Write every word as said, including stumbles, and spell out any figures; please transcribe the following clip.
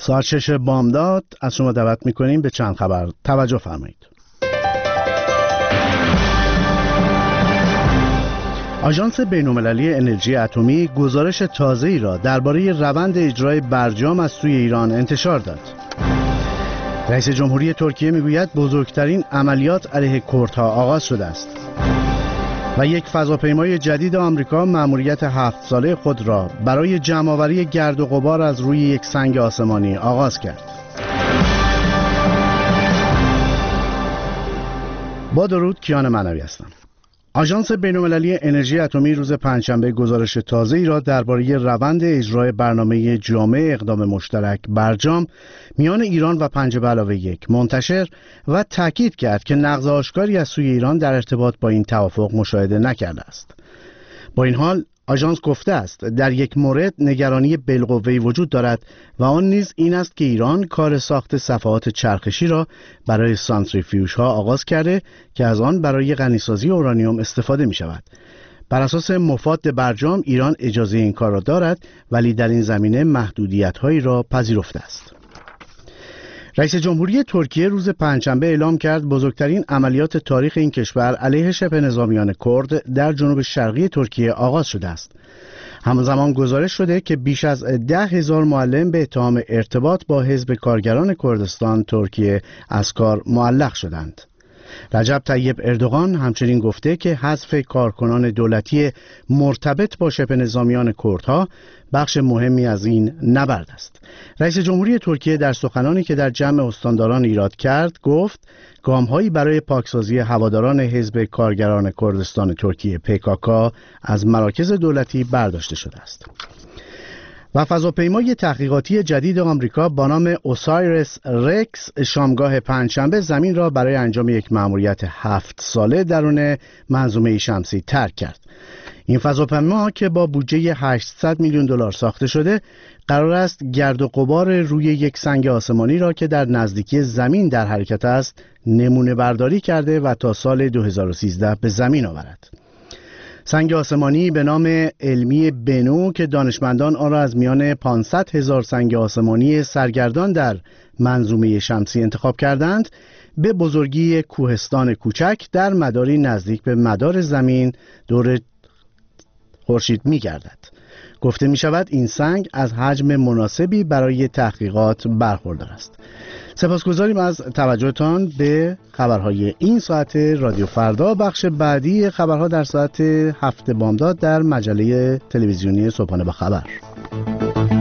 ساعت شش بامداد از شما دعوت می‌کنیم به چند خبر توجه فرمایید. آژانس بین‌المللی انرژی اتمی گزارش تازه‌ای را درباره روند اجرای برجام از سوی ایران انتشار داد. رئیس جمهوری ترکیه میگوید بزرگترین عملیات علیه کردها آغاز شده است. و یک فضاپیمای جدید آمریکا مأموریت هفت ساله خود را برای جمع‌آوری گرد و غبار از روی یک سنگ آسمانی آغاز کرد. با درود، کیان معنوی هستم. آژانس بین‌المللی انرژی اتمی روز پنجشنبه گزارش تازه‌ای را درباره روند اجرای برنامه جامع اقدام مشترک برجام میان ایران و پنجه به علاوه یک منتشر و تاکید کرد که نقض آشکاری از سوی ایران در ارتباط با این توافق مشاهده نکرده است. با این حال آژانس گفته است در یک مورد نگرانی بالقوه‌ای وجود دارد و آن نیز این است که ایران کار ساخت صفحات چرخشی را برای سانتریفیوژها آغاز کرده که از آن برای غنیسازی اورانیوم استفاده می شود. بر اساس مفاد برجام ایران اجازه این کار را دارد، ولی در این زمینه محدودیت‌هایی را پذیرفته است. رئیس جمهوری ترکیه روز پنجشنبه اعلام کرد بزرگترین عملیات تاریخ این کشور علیه شبه نظامیان کرد در جنوب شرقی ترکیه آغاز شده است. همزمان گزارش شده که بیش از ده هزار معلم به اتهام ارتباط با حزب کارگران کردستان ترکیه از کار معلق شدند. رجب طیب اردوغان همچنین گفته که حذف کارکنان دولتی مرتبط با شبه نظامیان کردها بخش مهمی از این نبرد است. رئیس جمهوری ترکیه در سخنانی که در جمع استانداران ایراد کرد گفت گام‌هایی برای پاکسازی هواداران حزب کارگران کردستان ترکیه پی کی کی از مراکز دولتی برداشته شده است. و فضاپیمای تحقیقاتی جدید آمریکا با نام اوسایرس رکس شامگاه پنجشنبه زمین را برای انجام یک مأموریت هفت ساله درون منظومه شمسی ترک کرد. این فضاپیما که با بودجه هشتصد میلیون دلار ساخته شده قرار است گرد و غبار روی یک سنگ آسمانی را که در نزدیکی زمین در حرکت است نمونه برداری کرده و تا سال دو هزار و سیزده به زمین آورد. سنگ آسمانی به نام علمی بنو که دانشمندان آن را از میان پانصد هزار سنگ آسمانی سرگردان در منظومه شمسی انتخاب کردند، به بزرگی کوهستان کوچک در مداری نزدیک به مدار زمین دور خورشید می‌گردد. گفته می شود این سنگ از حجم مناسبی برای تحقیقات برخوردار است. سپاسگزاریم از توجهتان به خبرهای این ساعت رادیو فردا. بخش بعدی خبرها در ساعت هفت بامداد در مجله تلویزیونی صبحانه با خبر.